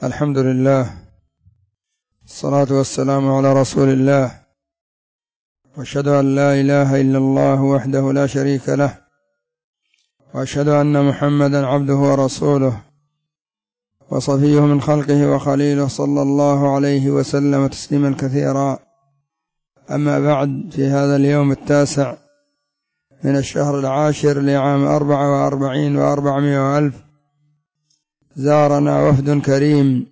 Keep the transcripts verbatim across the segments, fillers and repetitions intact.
الحمد لله، الصلاة والسلام على رسول الله، وأشهد أن لا إله إلا الله وحده لا شريك له، وأشهد أن محمدا عبده ورسوله وصفيه من خلقه وخليله، صلى الله عليه وسلم تسليما كثيرا. أما بعد، في هذا اليوم التاسع من الشهر العاشر لعام أربعة وأربعين وأربعمائة وألف زارنا وفد كريم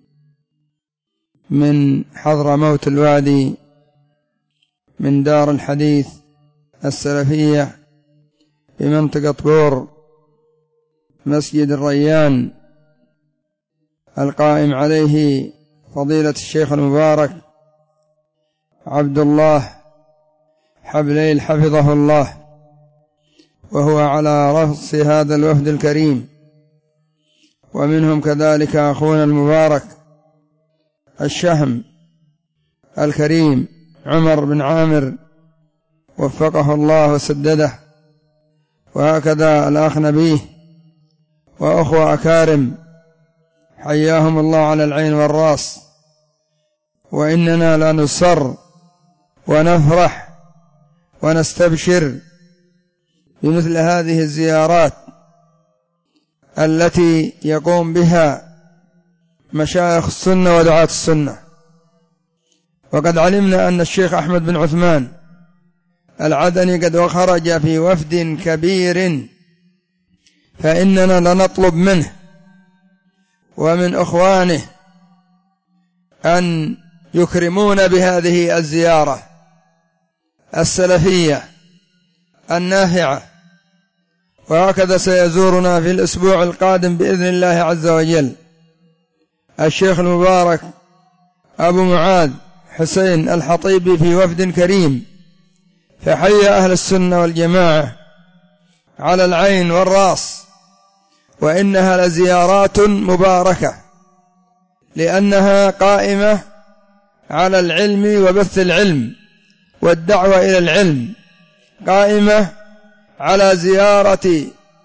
من حضرموت الوادي من دار الحديث السلفية بمنطقة بور، مسجد الريان، القائم عليه فضيلة الشيخ المبارك عبد الله حبليل حفظه الله، وهو على رأس هذا الوفد الكريم. ومنهم كذلك أخونا المبارك الشهم الكريم عمر بن عامر، وفقه الله وسدده، وهكذا الأخ نبيه وأخوة أكارم، حياهم الله على العين والرأس. وإننا لا نسر ونفرح ونستبشر بمثل هذه الزيارات التي يقوم بها مشايخ السنة ودعاة السنة. وقد علمنا أن الشيخ أحمد بن عثمان العدني قد خرج في وفد كبير، فإننا لنطلب منه ومن أخوانه أن يكرمون بهذه الزيارة السلفية النافعة. وهكذا سيزورنا في الأسبوع القادم بإذن الله عز وجل الشيخ المبارك أبو معاذ حسين الحطيبي في وفد كريم، فحيا أهل السنة والجماعة على العين والرأس. وإنها لزيارات مباركة، لأنها قائمة على العلم وبث العلم والدعوة إلى العلم، قائمة على زيارة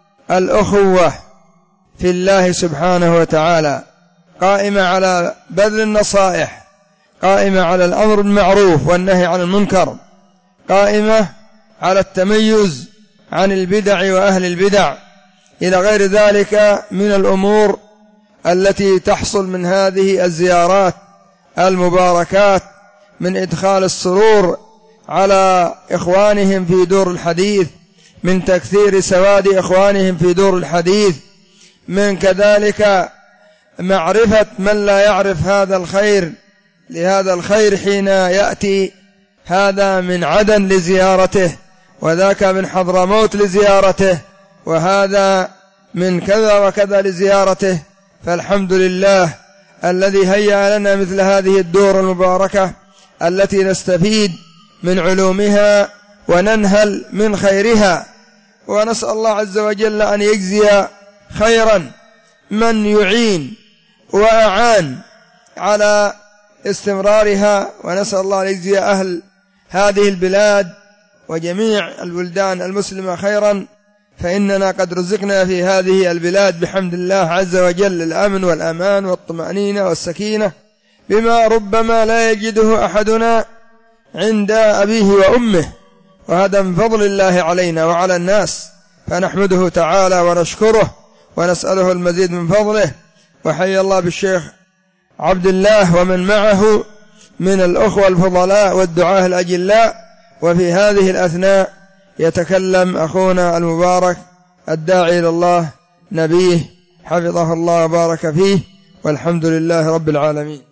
الأخوة في الله سبحانه وتعالى، قائمة على بذل النصائح، قائمة على الأمر بالمعروف والنهي عن المنكر، قائمة على التميز عن البدع وأهل البدع، إلى غير ذلك من الأمور التي تحصل من هذه الزيارات المباركات، من إدخال السرور على إخوانهم في دور الحديث، من تكثير سواد إخوانهم في دور الحديث، من كذلك معرفة من لا يعرف هذا الخير لهذا الخير حين يأتي هذا من عدن لزيارته، وذاك من حضرموت لزيارته، وهذا من كذا وكذا لزيارته. فالحمد لله الذي هيأ لنا مثل هذه الدور المباركة التي نستفيد من علومها وننهل من خيرها. ونسأل الله عز وجل أن يجزي خيرا من يعين وأعان على استمرارها، ونسأل الله أن يجزي أهل هذه البلاد وجميع البلدان المسلمة خيرا، فإننا قد رزقنا في هذه البلاد بحمد الله عز وجل الأمن والأمان والطمأنينة والسكينة، بما ربما لا يجده أحدنا عند أبيه وأمه، وهذا من فضل الله علينا وعلى الناس، فنحمده تعالى ونشكره ونسأله المزيد من فضله. وحي الله بالشيخ عبد الله ومن معه من الأخوة الفضلاء والدعاة الأجلاء. وفي هذه الأثناء يتكلم أخونا المبارك الداعي إلى الله نبيه حفظه الله وبارك فيه، والحمد لله رب العالمين.